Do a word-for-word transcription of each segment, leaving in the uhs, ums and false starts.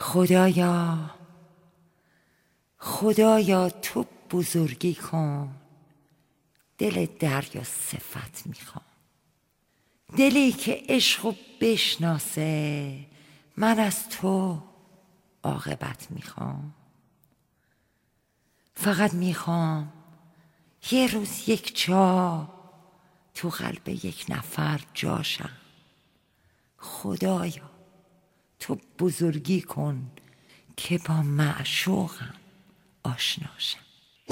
خدایا خدایا تو بزرگی کن، دل دریا صفت میخوام، دلی که عشقو بشناسه، من از تو عاقبت میخوام. فقط میخوام یه روز یک جا تو قلب یک نفر جاشم. خدایا تو بزرگی کن که با معشوقم آشناشم.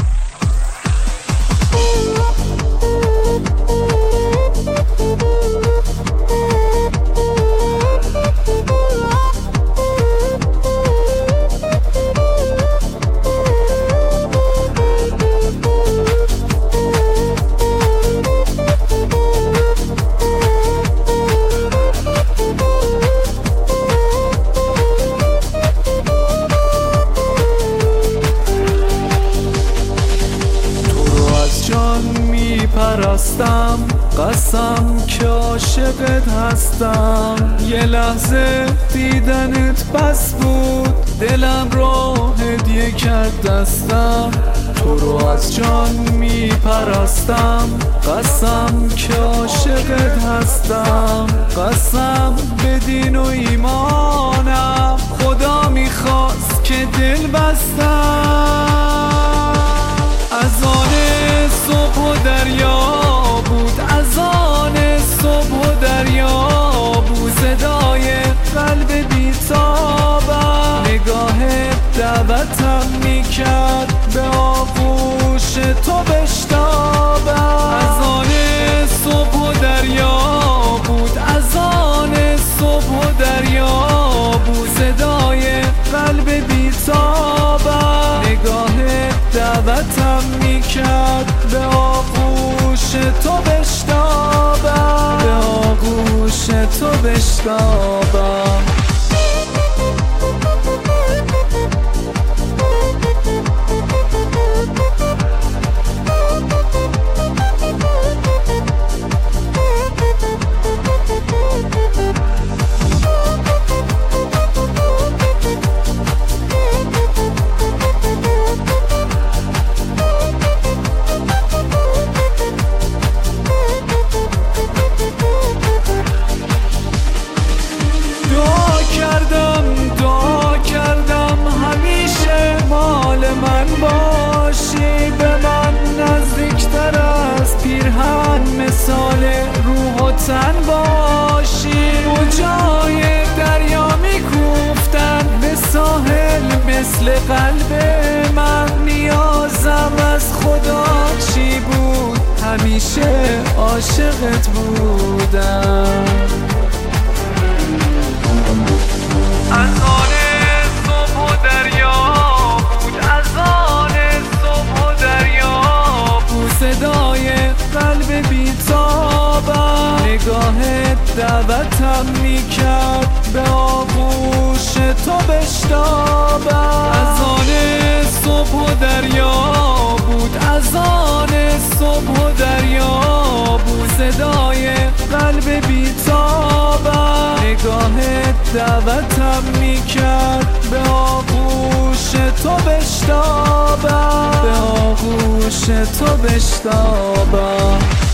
پرستم قسم که عاشقت هستم، یه لحظه دیدنت بس بود، دلم رو هدیه کرد دستم. تو رو از جان می پرستم قسم که عاشقت هستم، قسم به دین و ایمانم خدا میخواست که دل بستم. از آن صبح و دریا بود، از آن صبح و دریا بود، صدای قلب بیتابم نگاه دعوتم میکرد به آغوش تو بشتابم. از آن صبح و دریا بود، از آن صبح و دریا بود، صدای قلب بیتابم نگاه دعوتم میکرد به آغوش تو بشتابم، به آغوش تو بشتابم. مثال روح و تن باشی، موجای دریا میکوفتن به ساحل مثل قلب من. نیازم از خدا چی بود، همیشه عاشقت بودم. از آن صبح و دریا بود، از آن صبح و دریا بود، صدای قلب بیتابم نگاه دعوتم میکرد به آغوش تو بشتابم. از آن صبح و دریا بود، از آن صبح و دریا بود، صدای قلب بیتابم نگاه دعوتم میکرد به آغوش تو بشتابم، به آغوش تو بشتابم.